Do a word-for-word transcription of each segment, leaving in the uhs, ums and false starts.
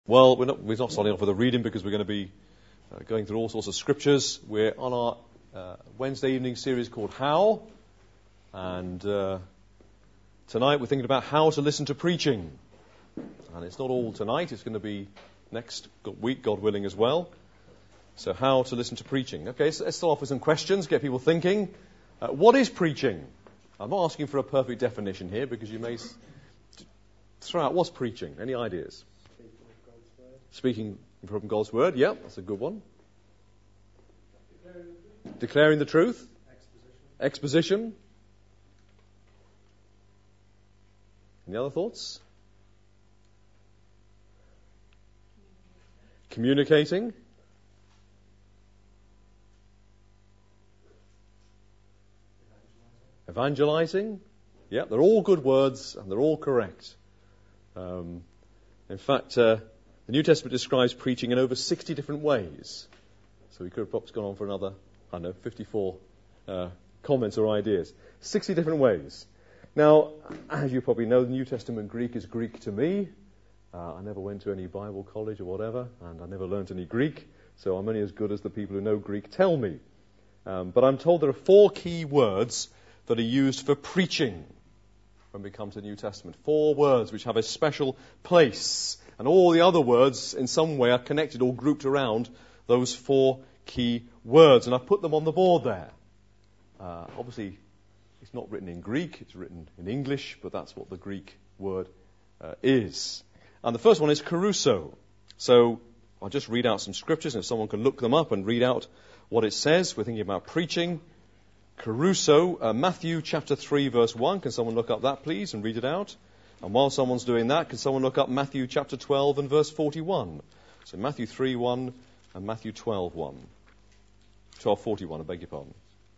Well, we're not, we're not starting off with a reading because we're going to be uh, going through all sorts of scriptures. We're on our uh, Wednesday evening series called How, and uh, tonight we're thinking about how to listen to preaching. And it's not all tonight, it's going to be next week, God willing, as well. So how to listen to preaching. Okay, so let's start off with some questions, get people thinking. Uh, what is preaching? I'm not asking for a perfect definition here because you may s- throw out, what's preaching? Any ideas? Speaking from God's word, yeah, that's a good one. Declaring, Declaring the truth. Exposition. Exposition. Any other thoughts? Communicating. Evangelizing. Yeah, they're all good words and they're all correct. Um, in fact, uh, the New Testament describes preaching in over sixty different ways. So we could have perhaps gone on for another, I don't know, fifty-four uh, comments or ideas. sixty different ways. Now, as you probably know, the New Testament Greek is Greek to me. Uh, I never went to any Bible college or whatever, and I never learnt any Greek, so I'm only as good as the people who know Greek tell me. Um, but I'm told there are four key words that are used for preaching when we come to the New Testament. Four words which have a special place. And all the other words, in some way, are connected or grouped around those four key words. And I've put them on the board there. Uh, obviously, it's not written in Greek. It's written in English, but that's what the Greek word uh, is. And the first one is caruso. So I'll just read out some scriptures, and if someone can look them up and read out what it says. We're thinking about preaching. Caruso, uh, Matthew chapter three, verse one. Can someone look up that, please, and read it out? And while someone's doing that, can someone look up Matthew chapter twelve and verse forty-one? So Matthew three one and Matthew twelve one. twelve forty-one, I beg your pardon.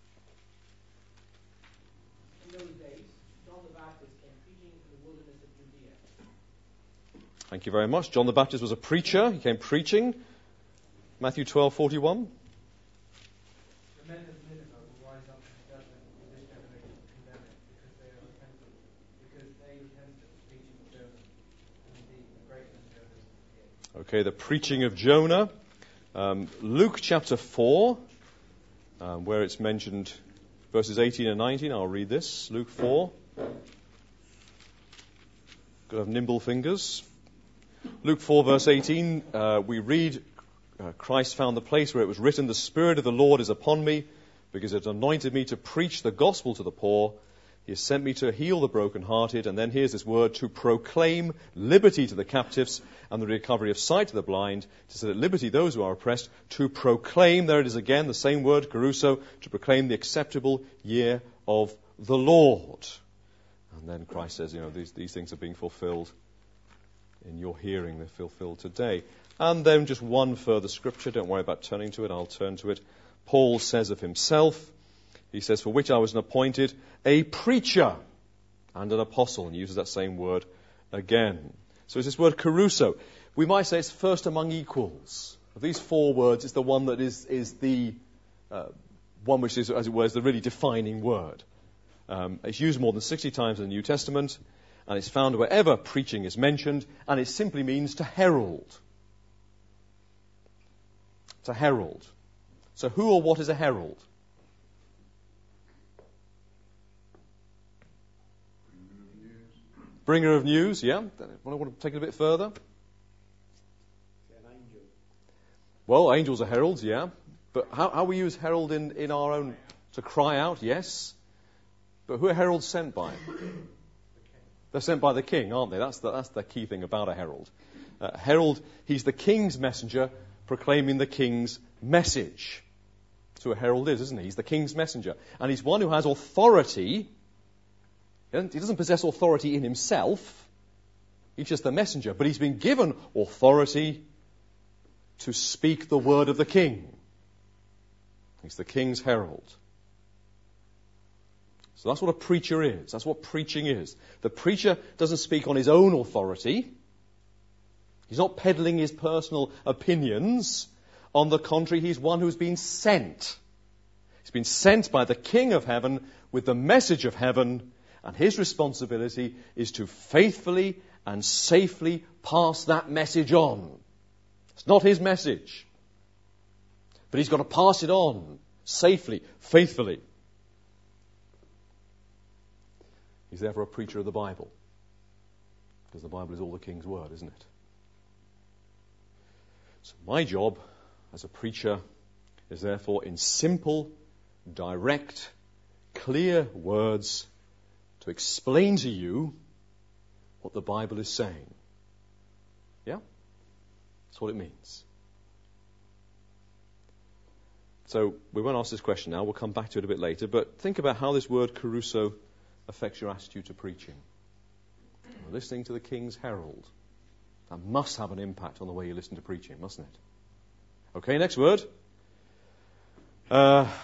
In those days, John the Baptist came preaching in the wilderness of Judea. Thank you very much. John the Baptist was a preacher. He came preaching. Matthew twelve forty-one. The men of Nineveh will rise up in judgment with this generation and condemn it, because they are repentant, because they repented at the preaching of Jonah, and indeed the greatness of Jonah is here. Okay, the preaching of Jonah. Um, Luke chapter four, um, where it's mentioned verses eighteen and nineteen. I'll read this. Luke four. Got to have nimble fingers. Luke four, verse eighteen, uh, we read, uh, Christ found the place where it was written, "The Spirit of the Lord is upon me, because it anointed me to preach the gospel to the poor. He has sent me to heal the brokenhearted." And then here's this word, "to proclaim liberty to the captives and the recovery of sight to the blind, to set at liberty those who are oppressed, to proclaim," there it is again, the same word, caruso, "to proclaim the acceptable year of the Lord." And then Christ says, you know, these, these things are being fulfilled in your hearing. They're fulfilled today. And then just one further scripture. Don't worry about turning to it. I'll turn to it. Paul says of himself, he says, "For which I was appointed a preacher and an apostle," and he uses that same word again. So it's this word caruso. We might say it's first among equals. Of these four words, it's the one that is, is the uh, one which is, as it were, is the really defining word. Um, it's used more than sixty times in the New Testament, and it's found wherever preaching is mentioned, and it simply means to herald. To herald. So who or what is a herald? Bringer of news, yeah. I want to take it a bit further. An angel. Well, angels are heralds, yeah. But how, how we use herald in, in our own... To cry out, yes. But who are heralds sent by? They're sent by the king, aren't they? That's the, that's the key thing about a herald. Uh, herald, he's the king's messenger proclaiming the king's message. That's who a herald is, isn't he? He's the king's messenger. And he's one who has authority. He doesn't possess authority in himself. He's just the messenger. But he's been given authority to speak the word of the king. He's the king's herald. So that's what a preacher is. That's what preaching is. The preacher doesn't speak on his own authority. He's not peddling his personal opinions. On the contrary, he's one who's been sent. He's been sent by the King of heaven with the message of heaven, and his responsibility is to faithfully and safely pass that message on. It's not his message, but he's got to pass it on safely, faithfully. He's therefore a preacher of the Bible, because the Bible is all the King's word, isn't it? So my job as a preacher is therefore in simple, direct, clear words to explain to you what the Bible is saying. Yeah? That's what it means. So we won't ask this question now. We'll come back to it a bit later. But think about how this word caruso affects your attitude to preaching. Listening to the King's Herald. That must have an impact on the way you listen to preaching, mustn't it? Okay, next word. Uh,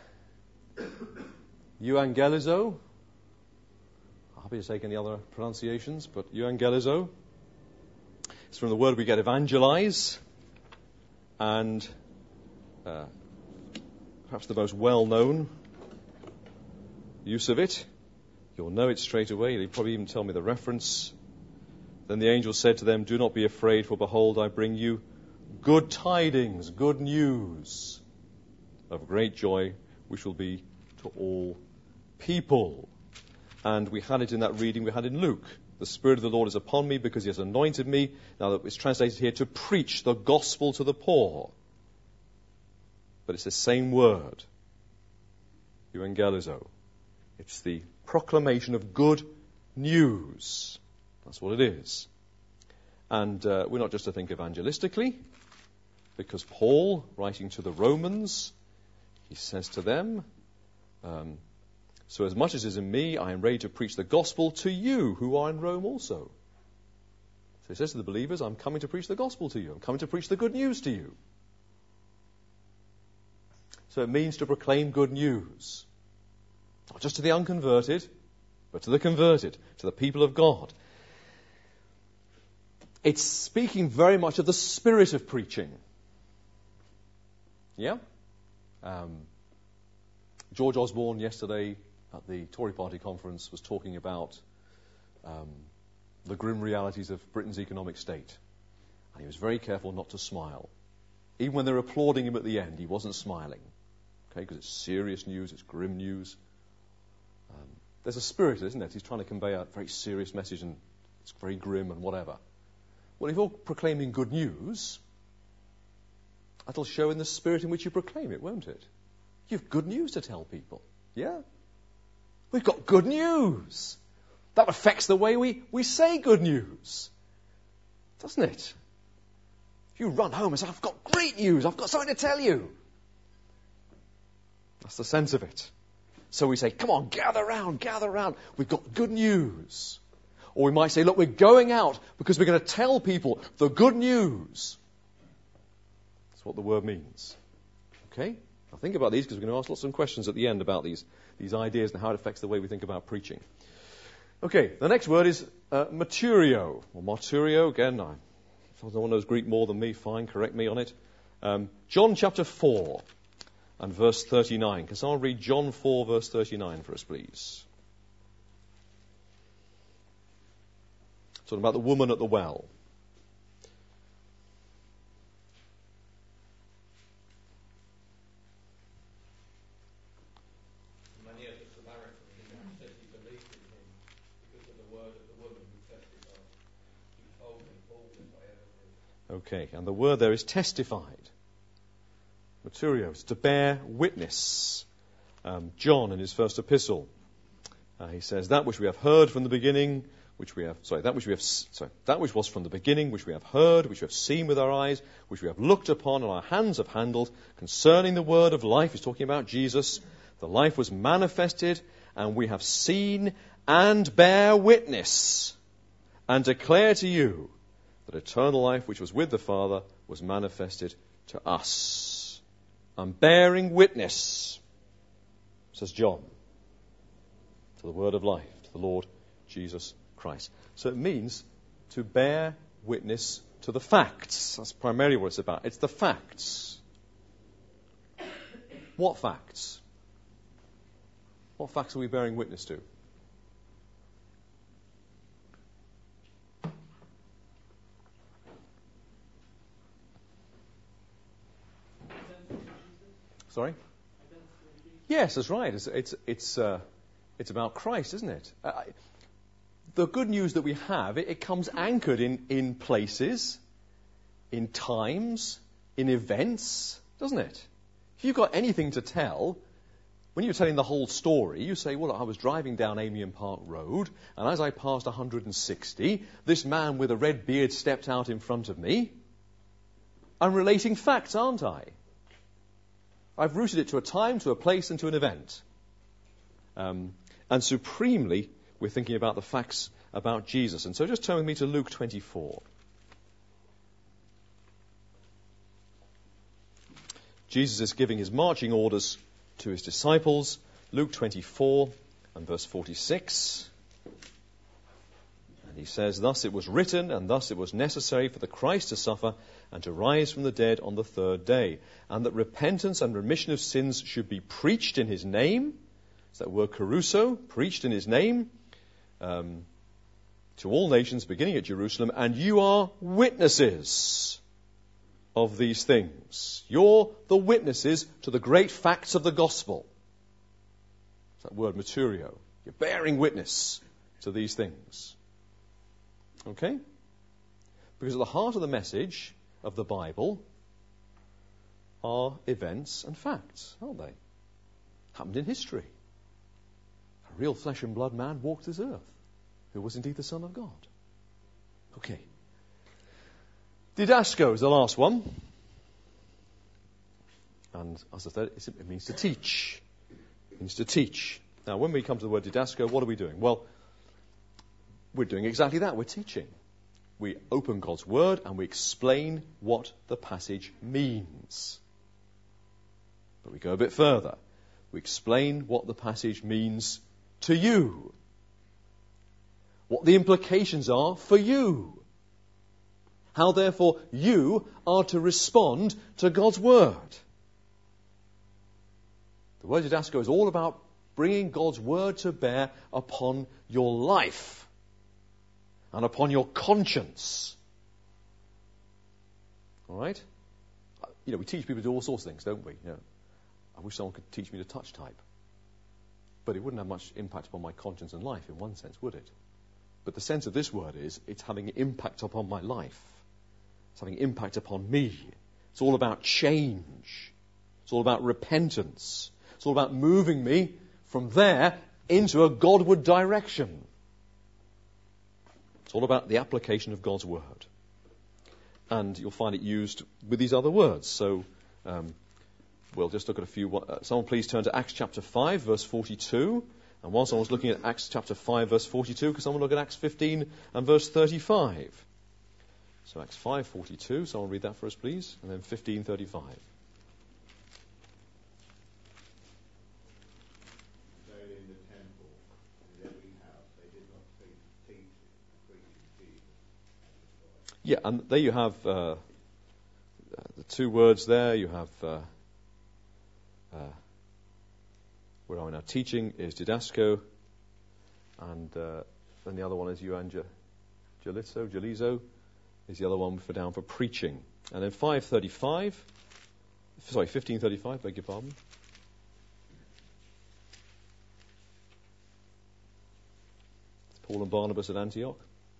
euangelizo. Happy to take any other pronunciations, but euangelizo. It's from the word we get evangelize, and uh, perhaps the most well-known use of it. You'll know it straight away. You'll probably even tell me the reference. Then the angel said to them, "Do not be afraid, for behold, I bring you good tidings, good news of great joy, which will be to all people." And we had it in that reading we had in Luke. The Spirit of the Lord is upon me because he has anointed me. Now it's translated here to preach the gospel to the poor. But it's the same word. Euangelizo. It's the proclamation of good news. That's what it is. And uh, we're not just to think evangelistically, because Paul, writing to the Romans, he says to them, um, so as much as is in me, I am ready to preach the gospel to you who are in Rome also. So he says to the believers, I'm coming to preach the gospel to you. I'm coming to preach the good news to you. So it means to proclaim good news. Not just to the unconverted, but to the converted, to the people of God. It's speaking very much of the spirit of preaching. Yeah? Um, George Osborne yesterday at the Tory Party conference was talking about um, the grim realities of Britain's economic state. And he was very careful not to smile. Even when they were applauding him at the end, he wasn't smiling. Okay, because it's serious news, it's grim news. Um, there's a spirit, isn't it? He's trying to convey a very serious message and it's very grim and whatever. Well, if you're proclaiming good news, that'll show in the spirit in which you proclaim it, won't it? You've good news to tell people. Yeah? We've got good news. That affects the way we, we say good news. Doesn't it? If you run home and say, I've got great news, I've got something to tell you. That's the sense of it. So we say, come on, gather round, gather round. We've got good news. Or we might say, look, we're going out because we're going to tell people the good news. That's what the word means. Okay? Now think about these because we're going to ask lots of questions at the end about these, these ideas and how it affects the way we think about preaching. Okay, the next word is uh, maturio, or marturio. Again, I, if no one knows Greek more than me, fine, correct me on it. Um, John chapter four and verse thirty-nine. Can someone read John four, verse thirty-nine for us, please? Talking about the woman at the well. Many of the Samaritans in that city believed in him because of the word of the woman who testified. She told him all that I ever did. Okay, and the word there is testified. Maturios, to bear witness. Um, John, in his first epistle, uh, he says, that which we have heard from the beginning, which we have, sorry, that which we have, sorry, that which was from the beginning, which we have heard, which we have seen with our eyes, which we have looked upon and our hands have handled, concerning the word of life. He's talking about Jesus. The life was manifested, and we have seen and bear witness, and declare to you that eternal life, which was with the Father, was manifested to us. I'm bearing witness, says John, to the word of life, to the Lord Jesus Christ. So it means to bear witness to the facts. That's primarily what it's about. It's the facts. What facts? What facts are we bearing witness to? Sorry? Yes, that's right. It's it's it's, uh, it's about Christ, isn't it? Uh, the good news that we have, it, it comes anchored in, in places, in times, in events, doesn't it? If you've got anything to tell, when you're telling the whole story, you say, well, I was driving down Amiens Park Road, and as I passed one hundred sixty, this man with a red beard stepped out in front of me. I'm relating facts, aren't I? I've rooted it to a time, to a place, and to an event. Um, and supremely, we're thinking about the facts about Jesus. And so just turn with me to Luke twenty-four. Jesus is giving his marching orders to his disciples. Luke twenty-four and verse forty-six. And he says, "Thus it was written, and thus it was necessary for the Christ to suffer and to rise from the dead on the third day, and that repentance and remission of sins should be preached in his name." It's that word kerusso, preached in his name, um, to all nations, beginning at Jerusalem, and you are witnesses of these things. You're the witnesses to the great facts of the gospel. It's that word materio. You're bearing witness to these things. Okay? Because at the heart of the message of the Bible are events and facts, aren't they? Happened in history. A real flesh and blood man walked this earth, who was indeed the Son of God. Okay. Didasco is the last one. And as I said, it means to teach. It means to teach. Now, when we come to the word didasco, what are we doing? Well, we're doing exactly that. We're teaching. We open God's Word and we explain what the passage means. But we go a bit further. We explain what the passage means to you. What the implications are for you. How, therefore, you are to respond to God's Word. The word didasco is all about bringing God's Word to bear upon your life. And upon your conscience. All right? You know, we teach people to do all sorts of things, don't we? You know, I wish someone could teach me to touch type. But it wouldn't have much impact upon my conscience and life in one sense, would it? But the sense of this word is, it's having an impact upon my life. It's having an impact upon me. It's all about change. It's all about repentance. It's all about moving me from there into a Godward direction. It's all about the application of God's Word. And you'll find it used with these other words. So um, we'll just look at a few. Uh, someone please turn to Acts chapter five, verse forty-two. And while someone's looking at Acts chapter five, verse forty-two, could someone look at Acts fifteen and verse thirty-five? So Acts five forty-two, someone read that for us, please. And then fifteen thirty-five. Yeah, and there you have uh, the two words there. You have, uh, uh, where are we now? Teaching is didasco, and uh, then the other one is euangelizo, gelizo, is the other one for down for preaching. And then five thirty-five, sorry, fifteen thirty-five, beg your pardon. It's Paul and Barnabas at Antioch.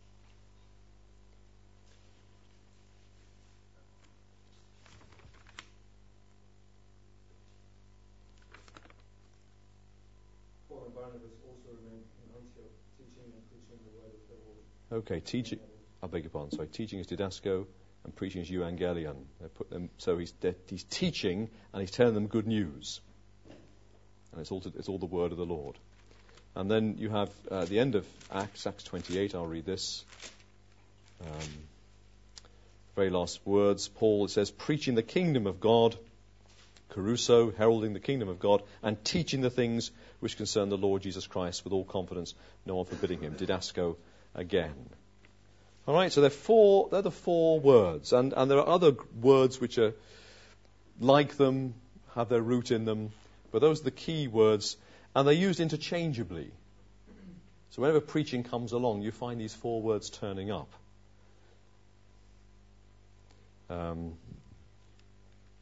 Okay, teaching, I beg your pardon, sorry, teaching is didasco and preaching is euangelion. They put them, so he's, he's teaching and he's telling them good news. And it's all, to, it's all the word of the Lord. And then you have uh, the end of Acts, Acts twenty-eight, I'll read this. Um, very last words, Paul, it says, preaching the kingdom of God, kerusso, heralding the kingdom of God, and teaching the things which concern the Lord Jesus Christ with all confidence, no one forbidding him. Didasco again. All right, so they're four. They're the four words, and and there are other words which are like them, have their root in them, but those are the key words, and they're used interchangeably. So whenever preaching comes along, you find these four words turning up. Um,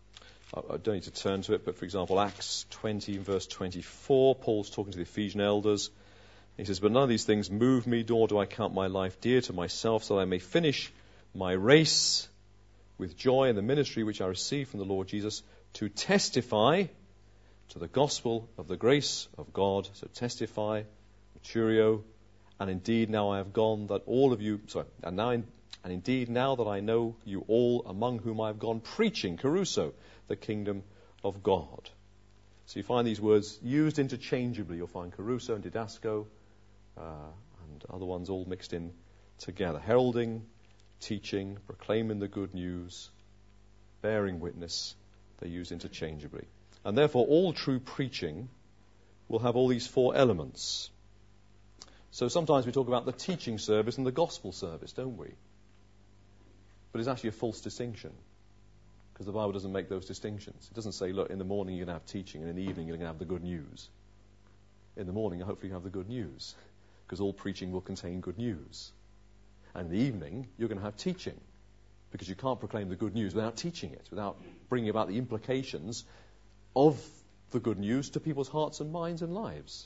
I, I don't need to turn to it, but for example, Acts twenty, verse twenty-four, Paul's talking to the Ephesian elders. He says, "But none of these things move me, nor do I count my life dear to myself, so that I may finish my race with joy in the ministry which I received from the Lord Jesus, to testify to the gospel of the grace of God." So testify, maturio, and indeed now I have gone that all of you, sorry, and now in, and indeed now that I know you all, among whom I have gone preaching, caruso, the kingdom of God. So you find these words used interchangeably. You'll find caruso and didasco, uh, and other ones all mixed in together. Heralding, teaching, proclaiming the good news, bearing witness, they're used interchangeably. And therefore all true preaching will have all these four elements. So sometimes we talk about the teaching service and the gospel service, don't we? But it's actually a false distinction, because the Bible doesn't make those distinctions. It doesn't say, look, in the morning you're going to have teaching, and in the evening you're going to have the good news. In the morning, hopefully you have the good news, because all preaching will contain good news. And in the evening, you're going to have teaching, because you can't proclaim the good news without teaching it, without bringing about the implications of the good news to people's hearts and minds and lives.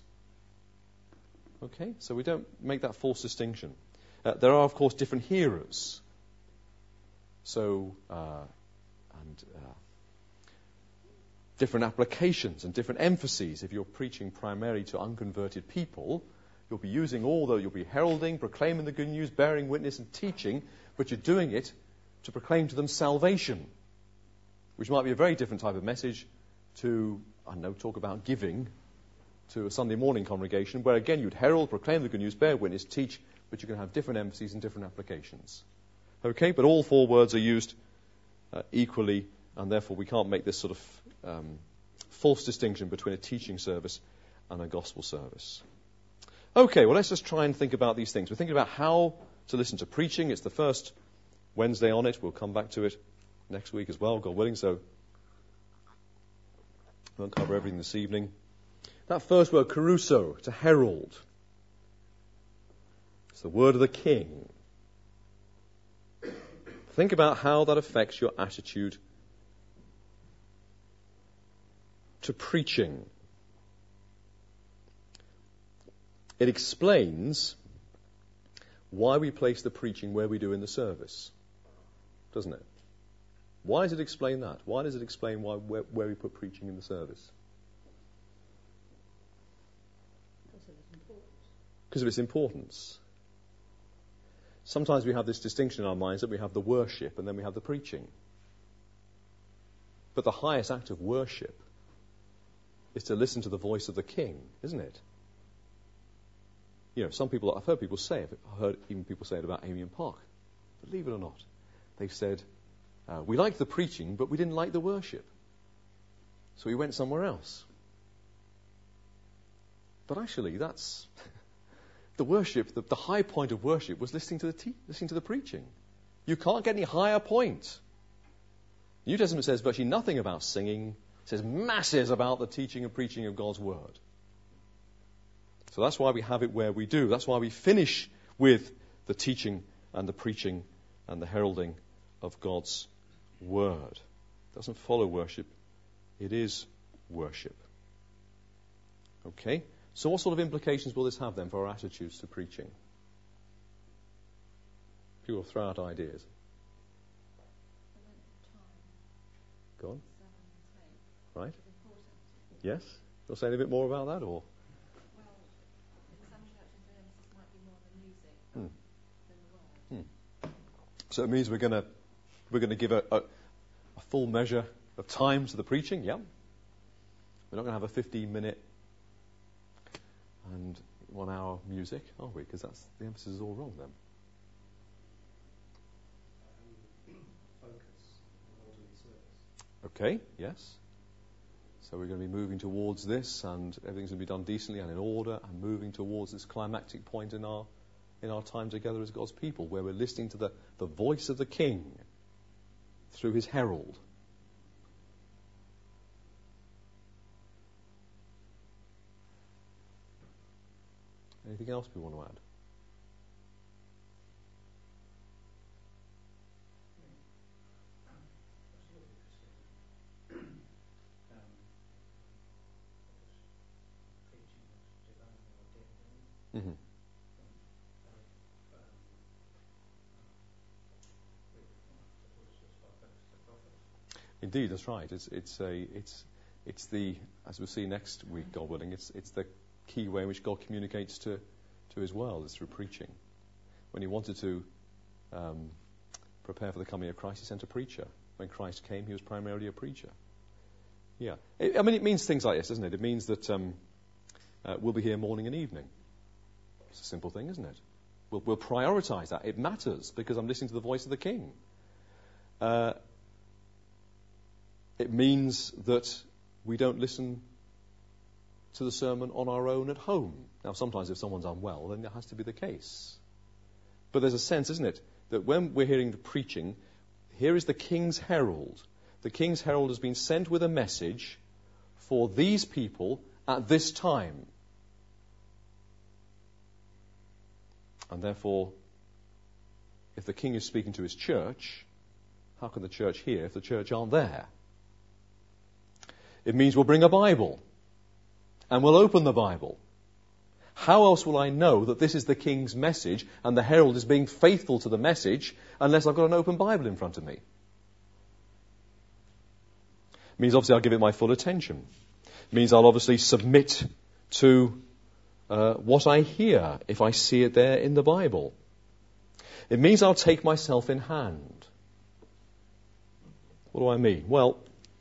Okay? So we don't make that false distinction. Uh, there are, of course, different hearers. So, uh, and uh, different applications and different emphases. If you're preaching primarily to unconverted people, you'll be using all those, you'll be heralding, proclaiming the good news, bearing witness and teaching, but you're doing it to proclaim to them salvation, which might be a very different type of message to, I don't know, talk about giving to a Sunday morning congregation, where again you'd herald, proclaim the good news, bear witness, teach, but you're going to have different emphases and different applications. Okay, but all four words are used uh, equally, and therefore we can't make this sort of um, false distinction between a teaching service and a gospel service. Okay, well, let's just try and think about these things. We're thinking about how to listen to preaching. It's the first Wednesday on it. We'll come back to it next week as well, God willing, so we won't cover everything this evening. That first word, caruso, to herald. It's the word of the king. Think about how that affects your attitude to preaching. It explains why we place the preaching where we do in the service, doesn't it? Why does it explain that? Why does it explain why where, where we put preaching in the service? Because of its importance. Sometimes we have this distinction in our minds that we have the worship and then we have the preaching. But the highest act of worship is to listen to the voice of the king, isn't it? You know, some people, I've heard people say it, I've heard even people say it about Amiens Park. Believe it or not. They've said, uh, we liked the preaching, but we didn't like the worship. So we went somewhere else. But actually, that's... the worship, the, the high point of worship was listening to the te- listening to the preaching. You can't get any higher point. The New Testament says virtually nothing about singing. It says masses about the teaching and preaching of God's word. So that's why we have it where we do. That's why we finish with the teaching and the preaching and the heralding of God's word. It doesn't follow worship. It is worship. Okay? So what sort of implications will this have then for our attitudes to preaching? People throw out ideas. Go on. Right? Yes? You'll say a bit more about that, or? Well, in some churches the emphasis might be more on the music hmm. than the word. Hmm. So it means we're going to we're going to give a, a, a full measure of time to the preaching, yeah? We're not going to have a fifteen-minute and one-hour music, are we? Because that's the emphasis is all wrong then. Okay, yes. So we're going to be moving towards this, and everything's going to be done decently and in order, and moving towards this climactic point in our in our time together as God's people, where we're listening to the, the voice of the King through his herald. Anything else we want to add? Indeed, that's right. It's it's a it's it's the, as we'll see next week, God willing, it's it's the key way in which God communicates to to His world is through preaching. When He wanted to um, prepare for the coming of Christ, He sent a preacher. When Christ came, He was primarily a preacher. Yeah, it, I mean, it means things like this, doesn't it? It means that um, uh, we'll be here morning and evening. It's a simple thing, isn't it? We'll, we'll prioritize that. It matters because I'm listening to the voice of the King. Uh, it means that we don't listen to the sermon on our own at home. Now, sometimes if someone's unwell, then that has to be the case. But there's a sense, isn't it, that when we're hearing the preaching, here is the King's herald. The King's herald has been sent with a message for these people at this time. And therefore, if the King is speaking to his church, how can the church hear if the church aren't there? It means we'll bring a Bible and we'll open the Bible. How else will I know that this is the King's message and the herald is being faithful to the message unless I've got an open Bible in front of me? It means obviously I'll give it my full attention. It means I'll obviously submit to uh, what I hear if I see it there in the Bible. It means I'll take myself in hand. What do I mean? Well,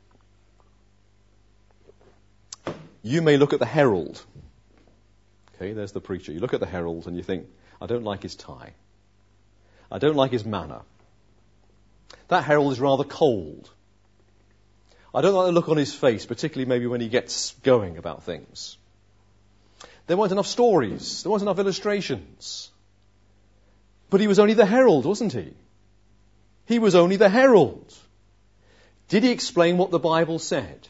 you may look at the herald. Okay, there's the preacher. You look at the herald and you think, I don't like his tie. I don't like his manner. That herald is rather cold. I don't like the look on his face, particularly maybe when he gets going about things. There weren't enough stories. There weren't enough illustrations. But he was only the herald, wasn't he? He was only the herald. Did he explain what the Bible said?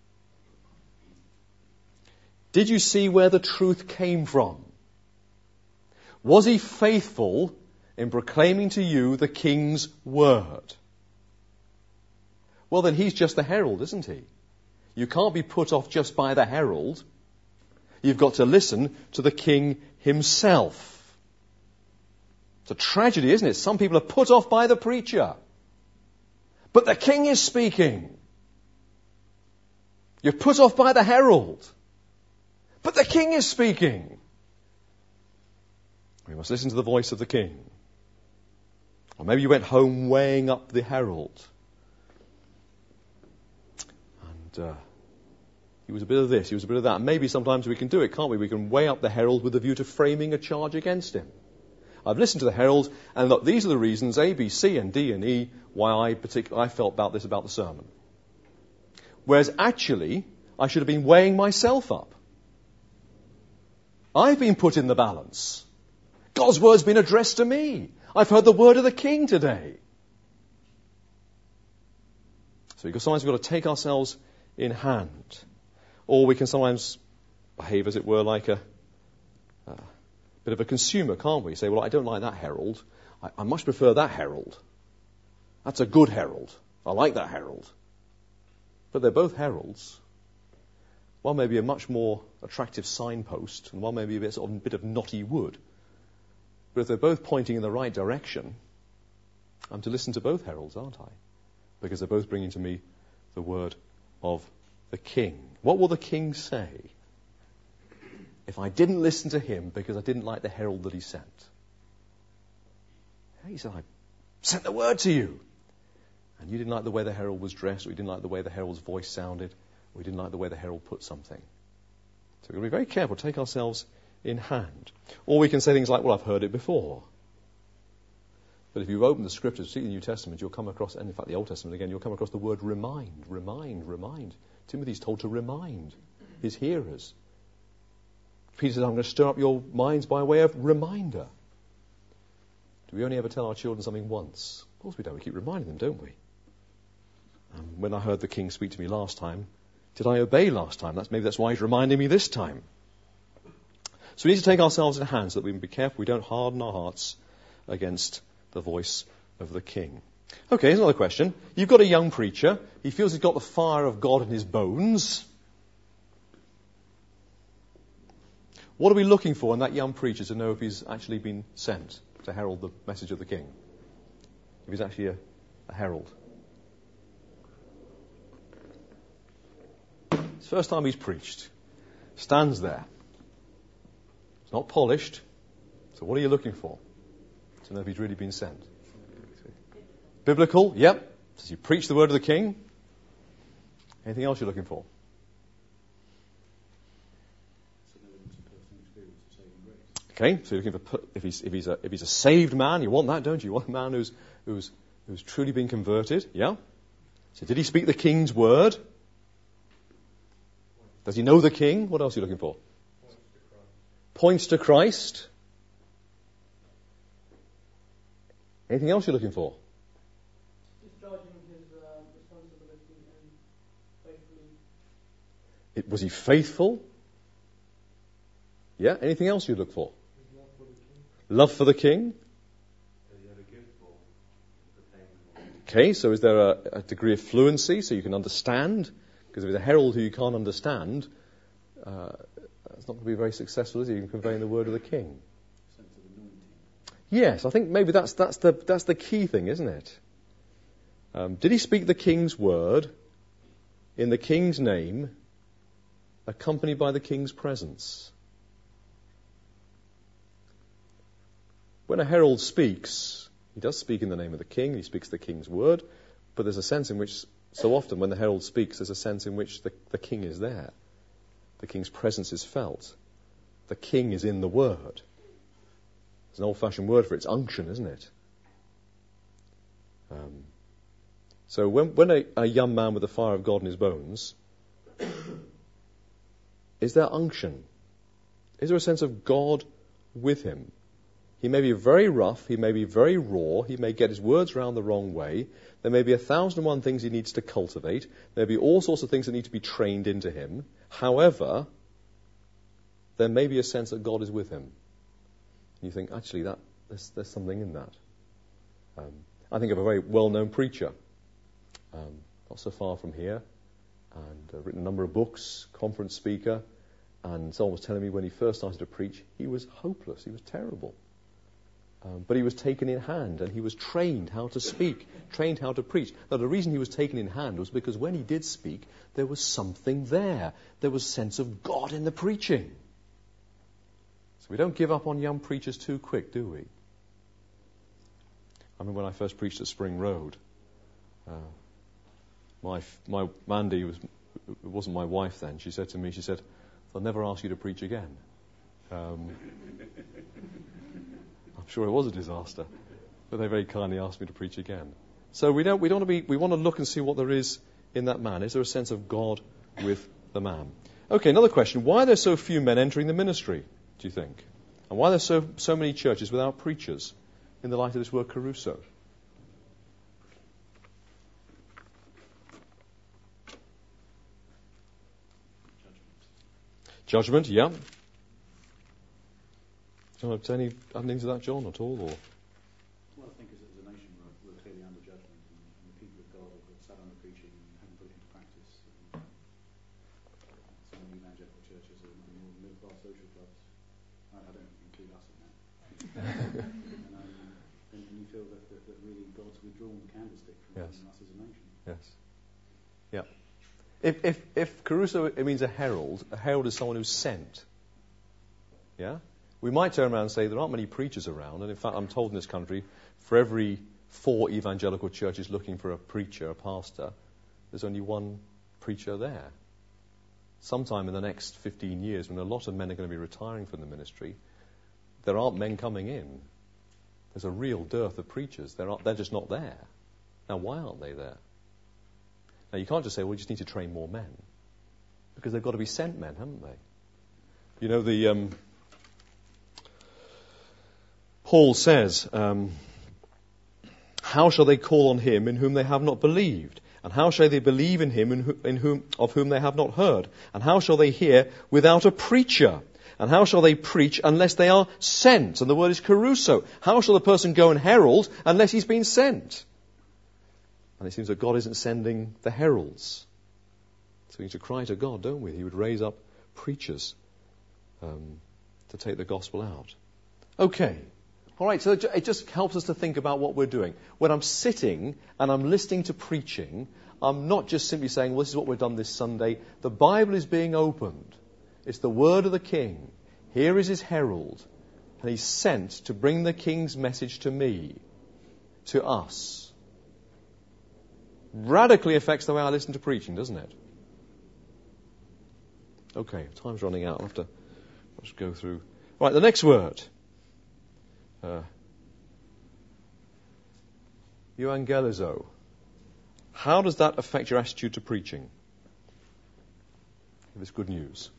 Did you see where the truth came from? Was he faithful in proclaiming to you the King's word? Well, then he's just the herald, isn't he? You can't be put off just by the herald. You've got to listen to the King himself. It's a tragedy, isn't it? Some people are put off by the preacher. But the King is speaking. You're put off by the herald. But the King is speaking. We must listen to the voice of the King. Or maybe you went home weighing up the herald. And uh, he was a bit of this, he was a bit of that. And maybe sometimes we can do it, can't we? We can weigh up the herald with a view to framing a charge against him. I've listened to the herald, and look, these are the reasons, A, B, C, and D, and E, why I, partic- I felt about this about the sermon. Whereas actually, I should have been weighing myself up. I've been put in the balance. God's word's been addressed to me. I've heard the word of the King today. So sometimes we've got to take ourselves in hand. Or we can sometimes behave, as it were, like a, a bit of a consumer, can't we? Say, well, I don't like that herald. I, I much prefer that herald. That's a good herald. I like that herald. But they're both heralds. One may be a much more attractive signpost, and one may be a bit, sort of, a bit of knotty wood. But if they're both pointing in the right direction, I'm to listen to both heralds, aren't I? Because they're both bringing to me the word of the King. What will the King say if I didn't listen to him because I didn't like the herald that he sent? He said, I sent the word to you. And you didn't like the way the herald was dressed, or you didn't like the way the herald's voice sounded, or you didn't like the way the herald put something. So we've got to be very careful, take ourselves in hand. Or we can say things like, well, I've heard it before. But if you open the Scriptures, particularly the New Testament, you'll come across, and in fact the Old Testament again, you'll come across the word remind, remind, remind. Timothy's told to remind his hearers. Peter says, I'm going to stir up your minds by way of reminder. Do we only ever tell our children something once? Of course we don't. We keep reminding them, don't we? Um, when I heard the King speak to me last time, did I obey last time? That's, maybe that's why he's reminding me this time. So we need to take ourselves in hand so that we can be careful we don't harden our hearts against the voice of the King. Okay, here's another question. You've got a young preacher. He feels he's got the fire of God in his bones. What are we looking for in that young preacher to know if he's actually been sent to herald the message of the King? If he's actually a, a herald. It's the first time he's preached. Stands there. It's not polished. So what are you looking for? To know if he's really been sent. Biblical? Yep. Does he preach the word of the king? Anything else you're looking for? Okay, so you're looking for if he's if he's a if he's a saved man, you want that, don't you? You want a man who's who's who's truly been converted. Yeah. So did he speak the king's word? Does he know the king? What else are you looking for? Points to Christ. Anything else you're looking for? Discharging his uh, responsibility and faithfully. It, was he faithful? Yeah. Anything else you look for? Love for the king. Love for the king. Okay, so is there a, a degree of fluency so you can understand? Because if it's a herald who you can't understand, uh, it's not going to be very successful, is it, in conveying the word of the king? Yes, I think maybe that's that's the that's the key thing, isn't it? Um, did he speak the king's word in the king's name, accompanied by the king's presence? When a herald speaks, he does speak in the name of the king, he speaks the king's word, but there's a sense in which, so often when the herald speaks, there's a sense in which the, the king is there. The king's presence is felt. The king is in the word. It's an old-fashioned word for it. It's unction, isn't it? Um, so when, when a, a young man with the fire of God in his bones, is there unction? Is there a sense of God with him? He may be very rough, he may be very raw, he may get his words round the wrong way. There may be a thousand and one things he needs to cultivate. There may be all sorts of things that need to be trained into him. However, there may be a sense that God is with him. And you think, actually, that there's, there's something in that. Um, I think of a very well-known preacher, um, not so far from here, and uh, written a number of books, conference speaker, and someone was telling me when he first started to preach, he was hopeless, he was terrible. Um, but he was taken in hand and he was trained how to speak, trained how to preach. Now, the reason he was taken in hand was because when he did speak, there was something there. There was a sense of God in the preaching. So we don't give up on young preachers too quick, do we? I remember when I first preached at Spring Road, uh, my my Mandy was it wasn't my wife then. She said to me, she said, "I'll never ask you to preach again." Um, I'm sure it was a disaster, but they very kindly asked me to preach again. So we don't we don't want to be we want to look and see what there is in that man. Is there a sense of God with the man? Okay, another question: why are there so few men entering the ministry? Do you think? And why are there so so many churches without preachers? In the light of this word caruso. Judgment, Judgment yeah. Do you want to say any add into that, John, at all? Or? Well, I think as a nation we're, we're clearly under judgment, and, and the people of God have sat under preaching and haven't put it into practice. And some evangelical churches are more middle-class social clubs. I, I don't include us in that. and, um, and, and you feel that, that, that really God's withdrawn the candlestick from Yes. us as a nation. Yes. Yeah. If if if caruso it means a herald, a herald is someone who's sent. Yeah. We might turn around and say there aren't many preachers around, and in fact I'm told in this country, for every four evangelical churches looking for a preacher, a pastor, there's only one preacher there. Sometime in the next fifteen years, when a lot of men are going to be retiring from the ministry, there aren't men coming in. There's a real dearth of preachers. They're, they're just not there. Now, why aren't they there? Now, you can't just say, well, we just need to train more men. Because they've got to be sent men, haven't they? You know, the um, Paul says, um, how shall they call on him in whom they have not believed? And how shall they believe in him in, who, in whom, of whom they have not heard? And how shall they hear without a preacher? And how shall they preach unless they are sent? And the word is caruso. How shall the person go and herald unless he's been sent? And it seems that God isn't sending the heralds. So we need to cry to God, don't we? He would raise up preachers um, to take the gospel out. Okay. All right, so it just helps us to think about what we're doing. When I'm sitting and I'm listening to preaching, I'm not just simply saying, well, this is what we've done this Sunday. The Bible is being opened. It's the word of the King. Here is his herald. And he's sent to bring the King's message to me, to us. Radically affects the way I listen to preaching, doesn't it? Okay, time's running out. I'll have to let's go through. Right, the next word. Uh, euangelizo. How does that affect your attitude to preaching? If it's good news.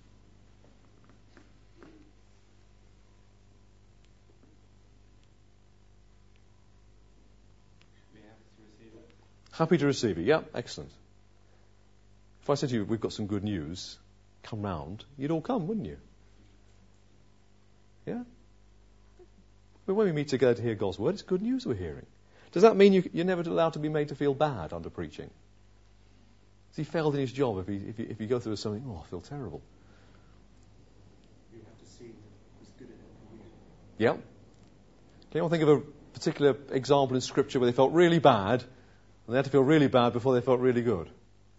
Be happy to receive it. Happy to receive it. Yeah, excellent. If I said to you, we've got some good news, come round, you'd all come, wouldn't you? Yeah? But when we meet together to hear God's word, it's good news we're hearing. Does that mean you, you're never allowed to be made to feel bad under preaching? Has he failed in his job if, he, if, you, if you go through something, oh, I feel terrible? You have to see who's good at it for you. Yeah. Can anyone think of a particular example in Scripture where they felt really bad, and they had to feel really bad before they felt really good?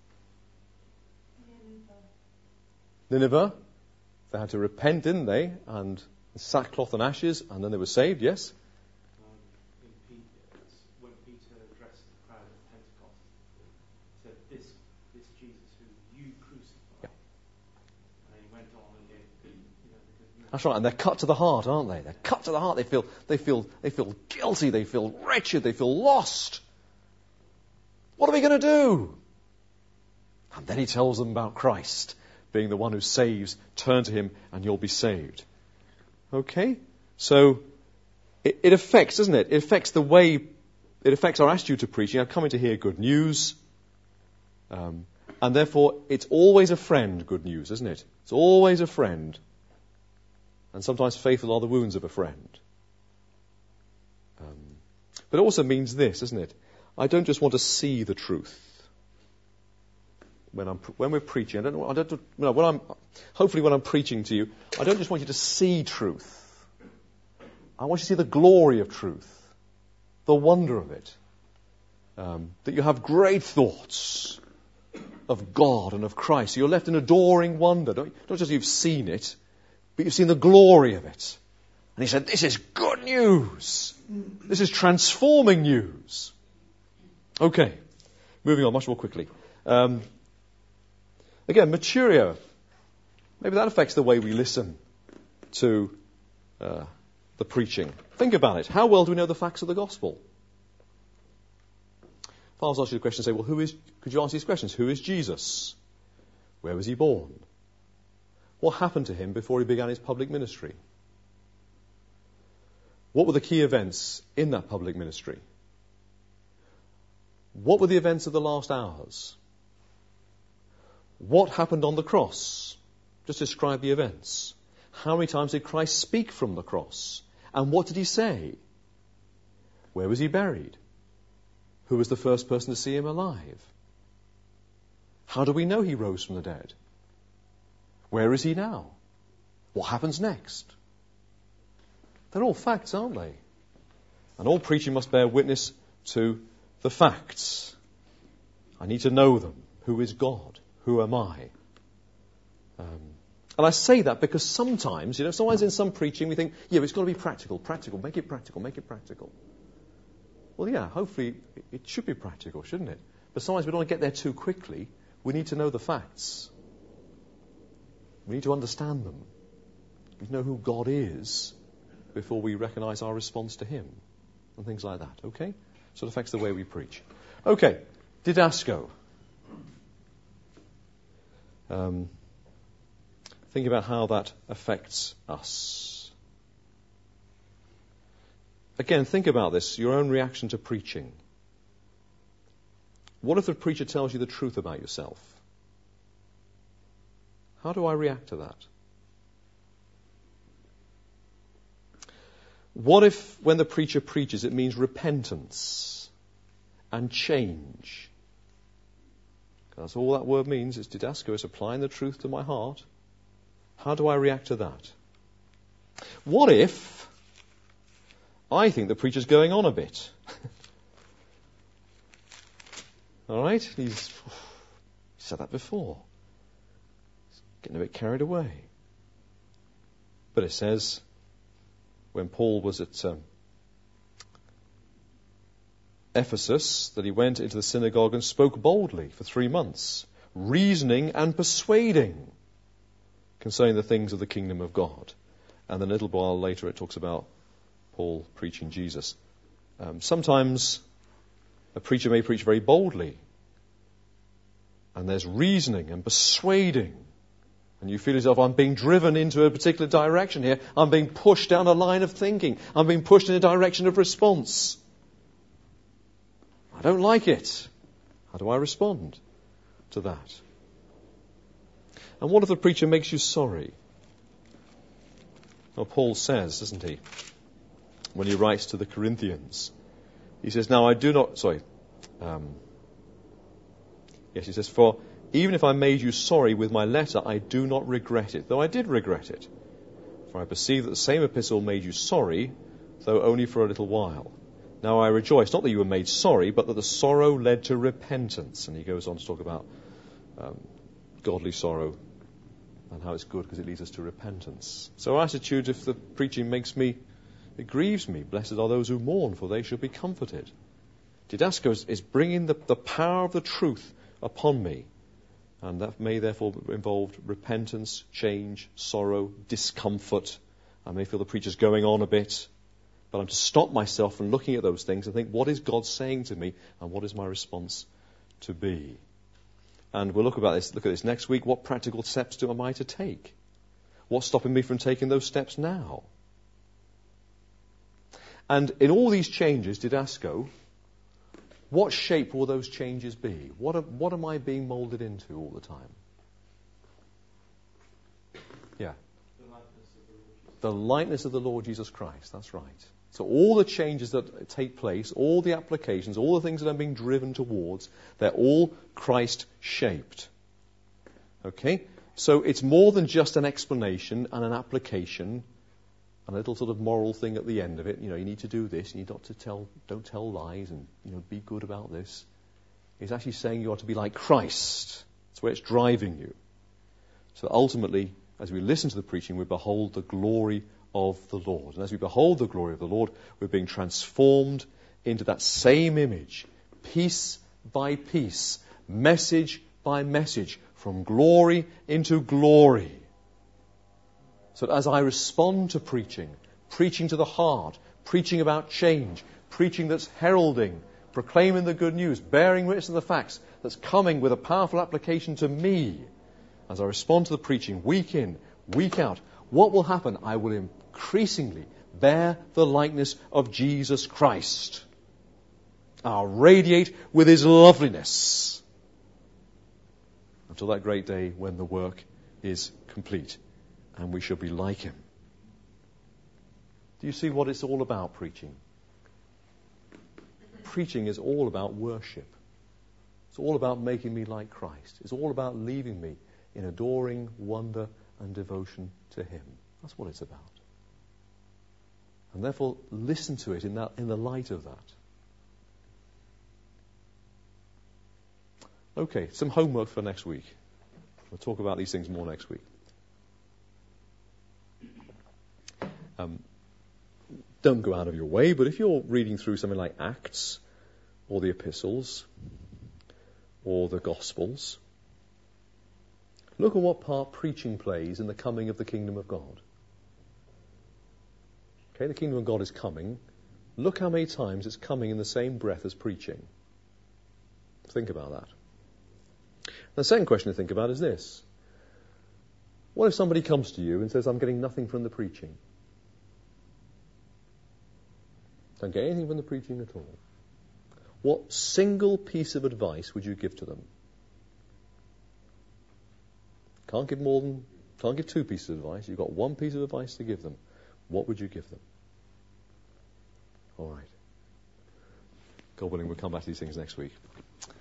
Nineveh. They had to repent, didn't they? And sackcloth and ashes, and then they were saved, yes? Um, in Peter, when Peter addressed the crowd at Pentecost, he said, this, this Jesus who you crucified. Yeah. And he went on and gave, you know, because you That's right, and they're cut to the heart, aren't they? They're cut to the heart. They feel, they feel, they feel guilty. They feel wretched. They feel lost. What are we going to do? And then he tells them about Christ being the one who saves. Turn to him, and you'll be saved. Okay, so it, it affects, doesn't it? It affects the way, it affects our attitude to preaching. I'm coming to hear good news, um, and therefore it's always a friend. Good news, isn't it? It's always a friend. And sometimes faithful are the wounds of a friend. Um, but it also means this, isn't it? I don't just want to see the truth. When I'm when we're preaching, I don't I don't you know, when I'm hopefully when I'm preaching to you, I don't just want you to see truth. I want you to see the glory of truth, the wonder of it. Um, that you have great thoughts of God and of Christ. You're left in adoring wonder. Don't, not just you've seen it, but you've seen the glory of it. And he said, this is good news. This is transforming news. Okay, moving on much more quickly. Um, again, maturio. Maybe that affects the way we listen to uh, the preaching. Think about it. How well do we know the facts of the gospel? If I was asking you the question, say, well, who is, could you answer these questions? Who is Jesus? Where was he born? What happened to him before he began his public ministry? What were the key events in that public ministry? What were the events of the last hours? What happened on the cross? Just describe the events. How many times did Christ speak from the cross? And what did he say? Where was he buried? Who was the first person to see him alive? How do we know he rose from the dead? Where is he now? What happens next? They're all facts, aren't they? And all preaching must bear witness to the facts. I need to know them. Who is God? Who am I? Um, and I say that because sometimes, you know, sometimes in some preaching we think, yeah, it's got to be practical, practical, make it practical, make it practical. Well, yeah, hopefully it should be practical, shouldn't it? But sometimes we don't want to get there too quickly. We need to know the facts. We need to understand them. We need to know who God is before we recognize our response to him and things like that, okay? So it affects the way we preach. Okay, didasco. Um, think about how that affects us. Again, think about this, your own reaction to preaching. What if the preacher tells you the truth about yourself? How do I react to that? What if, when the preacher preaches, it means repentance and change? That's all that word means. It's didasco. It's applying the truth to my heart. How do I react to that? What if I think the preacher's going on a bit. All right? He's he said that before. He's getting a bit carried away. But it says, when Paul was at um, Ephesus, that he went into the synagogue and spoke boldly for three months, reasoning and persuading concerning the things of the kingdom of God. And then a little while later it talks about Paul preaching Jesus. Um, sometimes a preacher may preach very boldly, and there's reasoning and persuading, and you feel yourself, I'm being driven into a particular direction here. I'm being pushed down a line of thinking. I'm being pushed in a direction of response. I don't like it. How do I respond to that? And what if the preacher makes you sorry? Well, Paul says, doesn't he, when he writes to the Corinthians, he says, now I do not, sorry, um, yes, he says, for even if I made you sorry with my letter, I do not regret it, though I did regret it. For I perceive that the same epistle made you sorry, though only for a little while. Now I rejoice, not that you were made sorry, but that the sorrow led to repentance. And he goes on to talk about um, godly sorrow and how it's good because it leads us to repentance. So our attitude, if the preaching makes me, it grieves me. Blessed are those who mourn, for they shall be comforted. Didasco is, is bringing the, the power of the truth upon me. And that may therefore involve repentance, change, sorrow, discomfort. I may feel the preacher's going on a bit. But I'm to stop myself from looking at those things and think, what is God saying to me and what is my response to be? And we'll look about this, look at this next week. What practical steps do am I to take? What's stopping me from taking those steps now? And in all these changes, Didasco, what shape will those changes be? What, are, what am I being moulded into all the time? Yeah. The likeness of the Lord Jesus Christ, that's right. So all the changes that take place, all the applications, all the things that I'm being driven towards, they're all Christ-shaped. Okay? So it's more than just an explanation and an application and a little sort of moral thing at the end of it. You know, you need to do this, you need not to tell, don't tell lies and, you know, be good about this. It's actually saying you are to be like Christ. That's where it's driving you. So ultimately, as we listen to the preaching, we behold the glory of the Lord. And as we behold the glory of the Lord, we're being transformed into that same image, piece by piece, message by message, from glory into glory. So that as I respond to preaching, preaching to the heart, preaching about change, preaching that's heralding, proclaiming the good news, bearing witness to the facts, that's coming with a powerful application to me, as I respond to the preaching week in, week out, what will happen? I will increasingly bear the likeness of Jesus Christ. I'll radiate with his loveliness until that great day when the work is complete and we shall be like him. Do you see what it's all about, preaching? Preaching is all about worship. It's all about making me like Christ. It's all about leaving me in adoring wonder and devotion to him. That's what it's about. And therefore, listen to it in that, in the light of that. Okay, some homework for next week. We'll talk about these things more next week. Um, don't go out of your way, but if you're reading through something like Acts, or the epistles, or the Gospels, look at what part preaching plays in the coming of the kingdom of God. Okay, the kingdom of God is coming. Look how many times it's coming in the same breath as preaching. Think about that. The second question to think about is this. What if somebody comes to you and says, I'm getting nothing from the preaching? Don't get anything from the preaching at all. What single piece of advice would you give to them? Can't give more than, can't give two pieces of advice. You've got one piece of advice to give them. What would you give them? All right. God willing, we'll come back to these things next week.